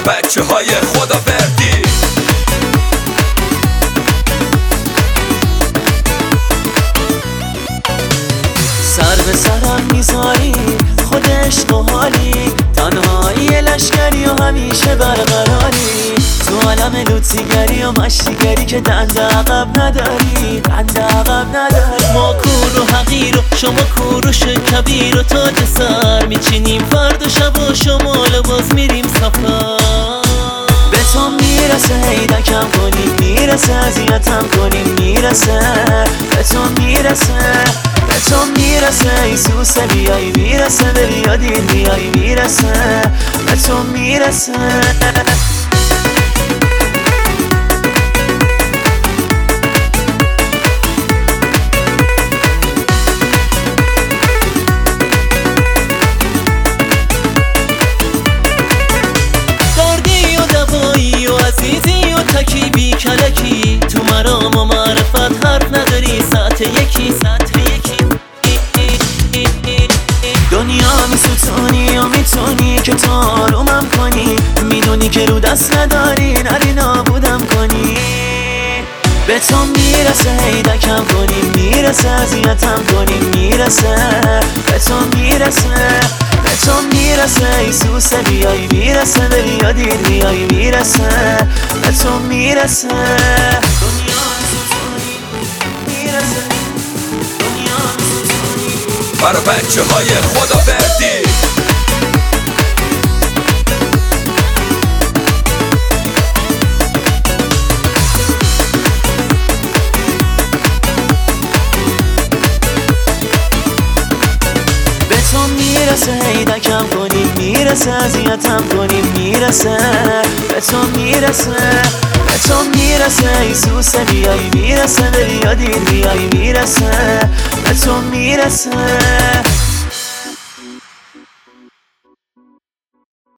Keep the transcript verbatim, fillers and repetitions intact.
بچه های خداوردی. سر به سرم میذاری خود عشق و حالی، تنهایی لشکری و همیشه برقراری، تو عالم لوتیگری و مشتیگری که دنده عقب نداری، دنده عقب نداری. ما کور و حقیر و شما کوروش کبیر و تاج سر میچینیم فرد و شب و شمال و باز میریم سفر. به تو میرسه هیدکم کنیم، میرسه اذیتم کنیم، میرسه به تو میرسه، به تو میرسه ایسوسه بیایی، میرسه به بیادیر بیایی، میرسه به تو میرسه. دردی و دوایی و عزیزی و تکیبی کلکی، تو مرام و معرفت حرف نداری، ساعت یکی ساعت یکی. دنیا میستونی و میتونی که تو آرومم کنی، میدونی که رو دست نداری نری نابودم کنی. به تو میرسه هیدکم کنیم، میرسه اذیتم کنیم، میرسه به تو میرسه، به تو میرسه ایسوسه بیایی، میرسه به بیادیر بیایی، میرسه به تو میرسه. دنیا میستونی میرسه، دنیا میستونی برا بچه های خداوردی. میرسه هیدکم کنیم، میرسه اذیتم کنیم، میرسه به تو میرسه، به تو میرسه ایسوسه بیایی، میرسه به بیادیر بیایی، میرسه به تو میرسه.